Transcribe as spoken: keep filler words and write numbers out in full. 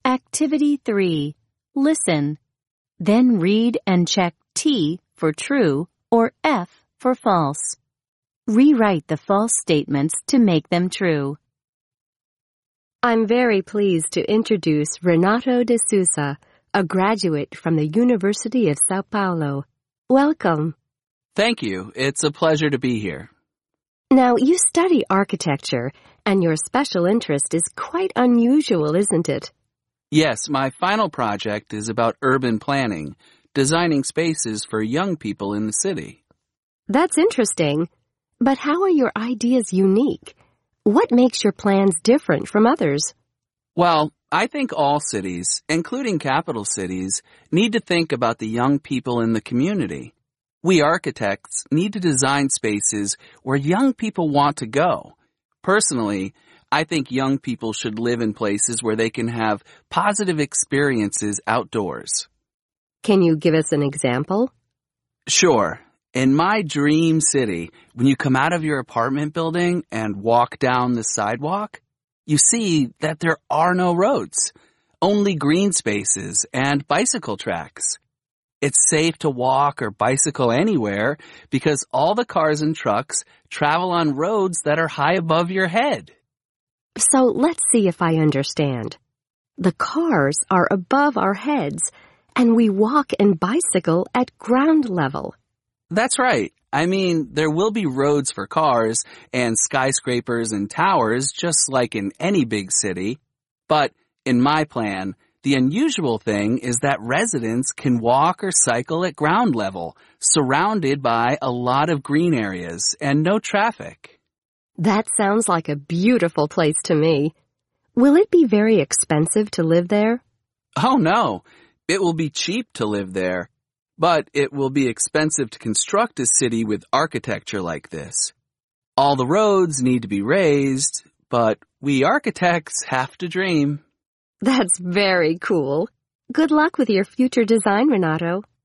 Activity three. Listen. Then read and check T for true or F for false. Rewrite the false statements to make them true. I'm very pleased to introduce Renato de Souza, a graduate from the University of Sao Paulo. Welcome. Thank you. It's a pleasure to be here. Now, you study architecture, and your special interest is quite unusual, isn't it? Yes, my final project is about urban planning, designing spaces for young people in the city. That's interesting. But how are your ideas unique? What makes your plans different from others? Well, I think all cities, including capital cities, need to think about the young people in the community. We architects need to design spaces where young people want to go. Personally, I think young people should live in places where they can have positive experiences outdoors. Can you give us an example? Sure. In my dream city, when you come out of your apartment building and walk down the sidewalk, you see that there are no roads, only green spaces and bicycle tracks. It's safe to walk or bicycle anywhere because all the cars and trucks travel on roads that are high above your head. So let's see if I understand. The cars are above our heads, and we walk and bicycle at ground level. That's right. I mean, there will be roads for cars and skyscrapers and towers just like in any big city. But in my plan, the unusual thing is that residents can walk or cycle at ground level, surrounded by a lot of green areas and no traffic. That sounds like a beautiful place to me. Will it be very expensive to live there? Oh, no. It will be cheap to live there. But it will be expensive to construct a city with architecture like this. All the roads need to be raised, but we architects have to dream. That's very cool. Good luck with your future design, Renato.